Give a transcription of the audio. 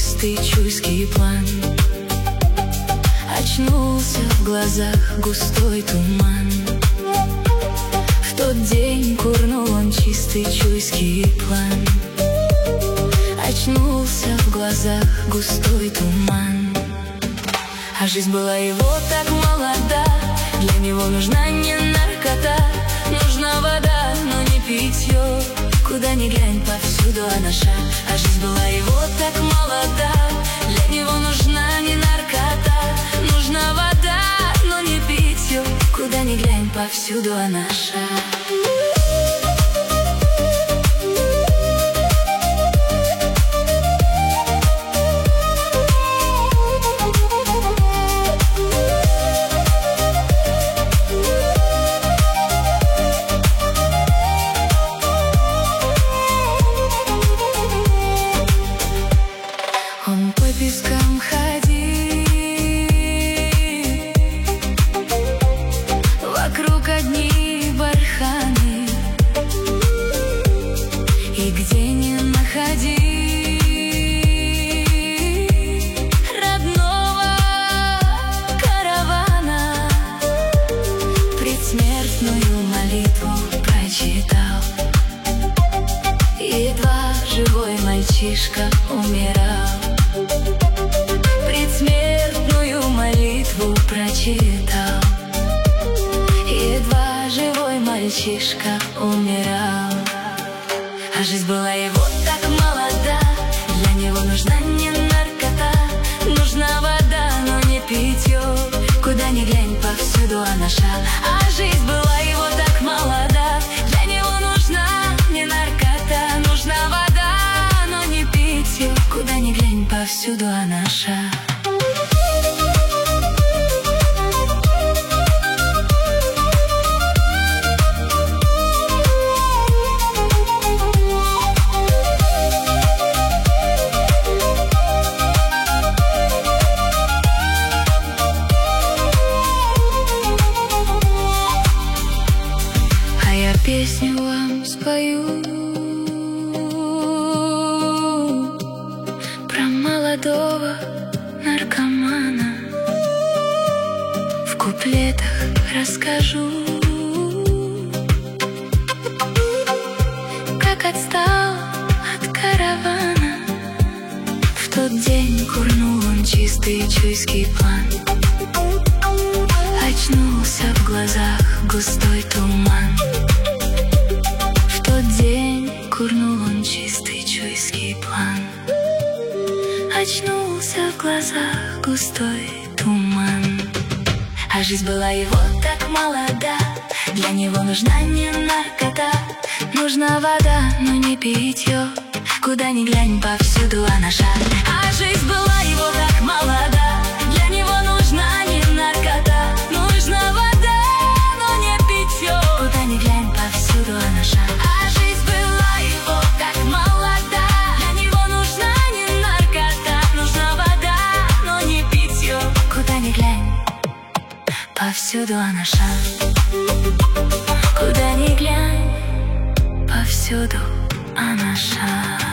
чистый чуйский план. Очнулся в глазах густой туман. В тот день курнул он чистый чуйский план. Очнулся в глазах густой туман. А жизнь была его так молода, для него нужна не наркота. Нужна вода, но не питье, куда ни глянь, повсюду она ша. А жизнь была его так молода, для него нужна не наркота. Нужна вода, но не питье, куда ни глянь, повсюду она ша. Он по пескам ходил, вокруг одни барханы, и где не находи родного каравана, предсмертную молитву прочитал. Едва живой мальчишка умирал. Предсмертную молитву прочитал. Едва живой мальчишка умирал. А жизнь была его так молода, для него нужна не наркота. Нужна вода, но не питье, куда ни глянь, повсюду она ша. А жизнь была его так молода, для него нужна не наркота. Нужна вода, но не питье, куда ни глянь, повсюду она ша. А я песню вам спою про молодого наркомана. В куплетах расскажу, как отстал от каравана. В тот день курнул он чистый чуйский план. Очнулся в глазах густой туман. В тот день курнул он чистый чуйский план. Очнулся в глазах густой туман. А жизнь была его так молода, для него нужна не наркота. Нужна вода, но не питье, куда ни глянь, повсюду она ша. А жизнь была его так молода, для него нужна не наркота. Нужна вода, но не питье, куда ни глянь, повсюду она ша. А жизнь была его так молода, для него нужна не наркота. Нужна вода, но не питье, куда ни глянь, повсюду она ша. Куда ни глянь, повсюду она ша.